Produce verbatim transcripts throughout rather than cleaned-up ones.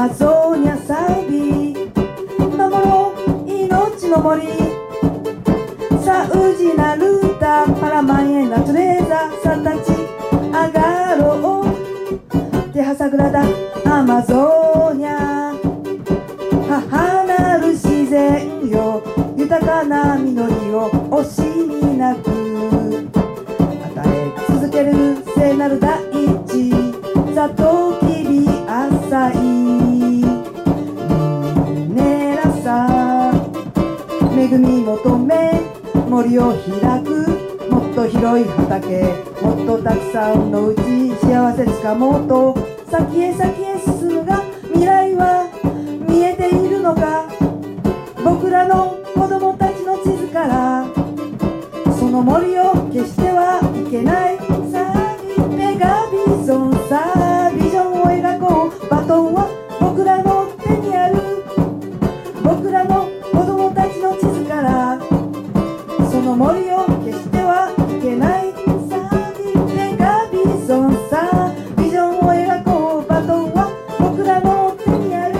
マゾニアサウビ守ろう命の森サウジナルータパラマンエナトレーザさんたちアガローテハサグラダアマゾニア母なる自然よ豊かな実りを惜しみなく与え続ける聖なる大地サトウキビ浅いねらさ恵み求め森を開くもっと広い畑もっとたくさんのうち幸せつかもうと先へ先へ進むが未来は見えているのか僕らの子供たちの地図からその森を決してはいけないさあメガビジョンさあビジョンを描こうバトンは僕らの手にある僕らの子供たちの地図からその森を決してはいけないさあメガビジョンさあビジョンを描こうバトンは僕らの手にある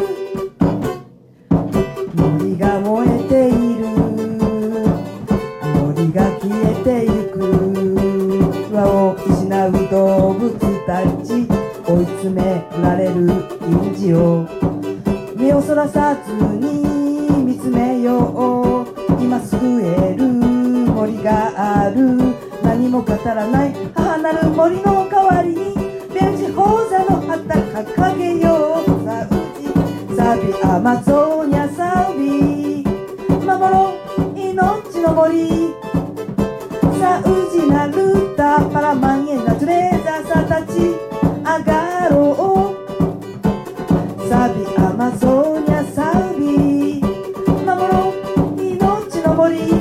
森が燃えている森が消えてゆく輪を失う動物たち追い詰められる印事を目をそらさずに見つめよう今救える森がある何も語らない母なる森の代わりにベルジホーザの旗掲げようサウジサビアマゾニアサウビ守ろう命の森サウジナルータパラマンエナトレーザーさたちアガローサビアマゾニアサウビ守ろう命の森